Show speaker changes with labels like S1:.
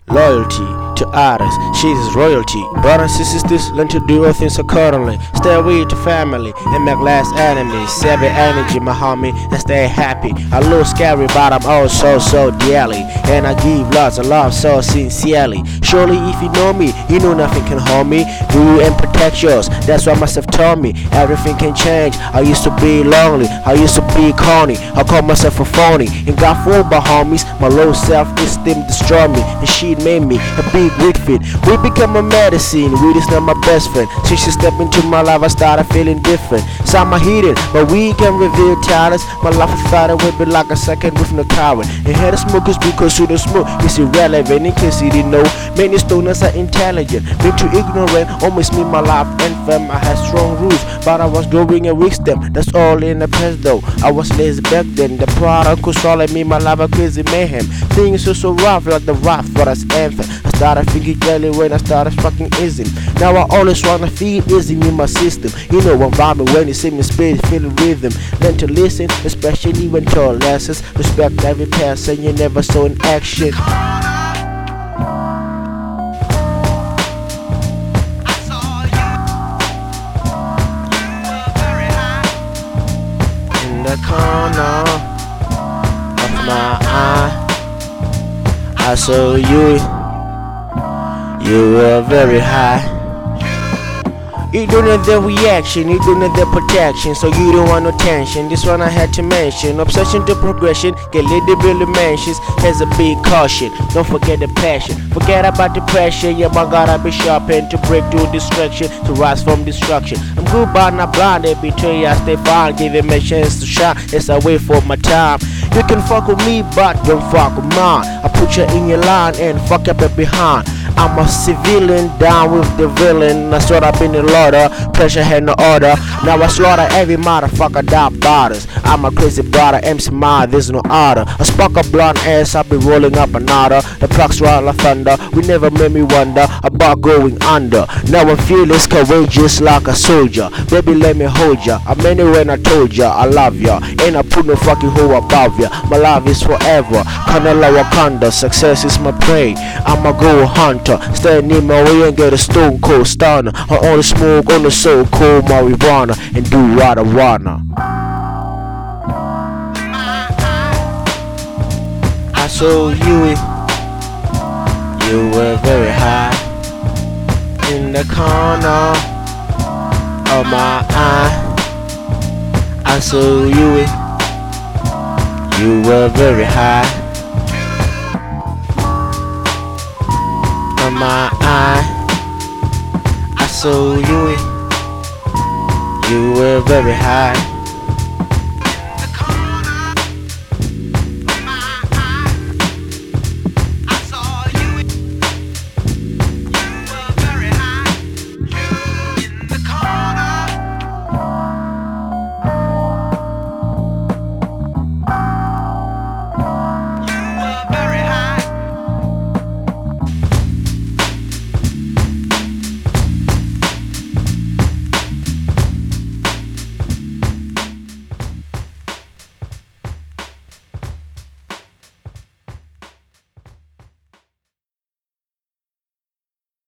S1: Loyalty to others, she's royalty. Brothers and sisters, learn to do all things accordingly. Stay away to family and make less enemies. Save your energy, my homie, and stay happy. I look scary, but I'm also so dearly. And I give lots of love so sincerely. Surely if you know me, you know nothing can harm me. Do and protect yours, that's what myself told me. Everything can change. I used to be lonely, I used to be corny. I call myself a phony and got fooled by homies. My low self-esteem destroyed me, and she made me a big weed fit. We become a medicine, weed is not my best friend. Since she stepped into my life, I started feeling different. Some are hidden, but we can reveal talents. My life is started with it like a second with no current. And here the smokers because to the smoke is irrelevant. In case you didn't know, many stoners are intelligent. Being too ignorant almost made my life infam. I had strong roots, but I was growing in wisdom. That's all in the past though. I was lazy back then. The product controlling me, my life a crazy mayhem. Things are so rough like the rough for us anthem. I started thinking early when I started fucking easy. Now I always wanna feel easy in my system. You know I'm vibing when you see me speed, feeling rhythm. Learn to listen, especially when told lessons. Respect every person you never saw in action. In the corner of my eye, I saw you. You were very high. You don't need the reaction, you don't need the protection, so you don't want no tension. This one I had to mention. Obsession to progression, get little Billy mentions. Here's a big caution, don't forget the passion. Forget about the pressure, yeah, my gotta be sharpened to break through distraction, to rise from destruction. I'm good but not blinded, between you I stay fine, give him a chance to shine. Yes, I wait for my time. You can fuck with me, but don't fuck with mine. I put you in your line and fuck up it behind. I'm a civilian down with the villain. I sort up in the order, pressure had no order. Now I slaughter every motherfucker that bothers. I'm a crazy brother, MC Mile, there's no order. I spark a blunt ass, I'll be rolling up another. The clocks roll like thunder, we never made me wonder about going under. Now I'm fearless, courageous like a soldier. Baby, let me hold ya. I meant it when I told ya I love ya. Ain't I put no fucking hoe above ya. My love is forever, kinda like Wakanda. Success is my prey, I'm a gold hunter. Stand in my way and get a stone cold stunner. I only smoke on the so cold marijuana and do what I wanna. I saw you, you were very high. In the corner of my eye, I saw you, you were very high. My eye, I saw you, you were very high.